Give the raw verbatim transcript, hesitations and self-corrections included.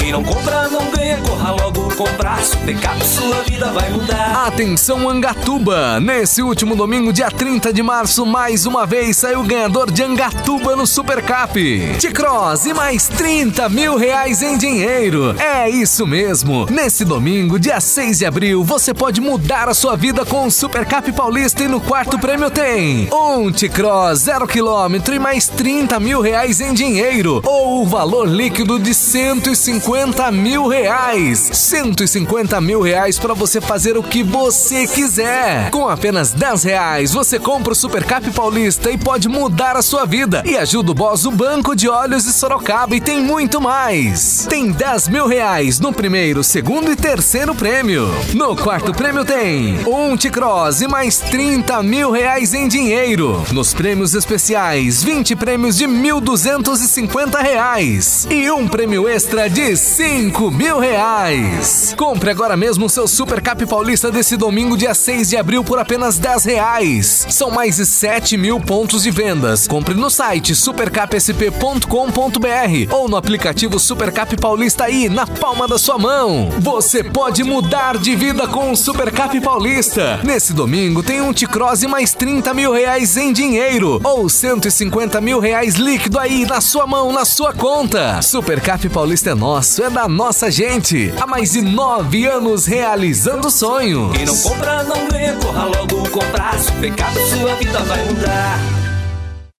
Quem não compra não ganha, corra logo comprar. Supercap, sua vida vai mudar. Atenção Angatuba, nesse último domingo, dia trinta de março, mais uma vez saiu o ganhador de Angatuba no Supercap. T-Cross e mais trinta mil reais em dinheiro. É isso mesmo, nesse domingo, dia seis de abril, você pode mudar a sua vida com o Supercap Paulista e no quarto prêmio tem um T-Cross zero quilômetro e mais trinta mil reais em dinheiro, ou o valor líquido de cento e cinquenta mil reais. cento e cinquenta mil reais para você fazer o que você quiser. Com apenas dez reais, você compra o Supercap Paulista e pode mudar a sua vida. E ajuda o Boss, o Banco de Olhos de Sorocaba, e tem muito mais. Tem dez mil reais no primeiro, segundo e terceiro prêmio. No quarto prêmio tem um T-Cross e mais trinta mil reais em dinheiro. Nos prêmios especiais, vinte prêmios de mil duzentos e cinquenta reais e um prêmio extra de cinco mil reais. Compre agora mesmo o seu Supercap Paulista desse domingo, dia seis de abril, por apenas dez reais. São mais de sete mil pontos de vendas. Compre no site supercap s p ponto com ponto b r ou no aplicativo Supercap Paulista aí, na palma da sua mão. Você pode mudar de vida com o Supercap Paulista. Nesse domingo tem um T-Cross e mais trinta mil reais em dinheiro, ou cento e cinquenta mil reais líquido aí na sua mão, na sua conta. Supercap Paulista é nosso, é da nossa gente. Há mais de nove anos realizando sonhos. Quem não compra não ganha, corra logo comprar. Supercap, sua vida vai mudar.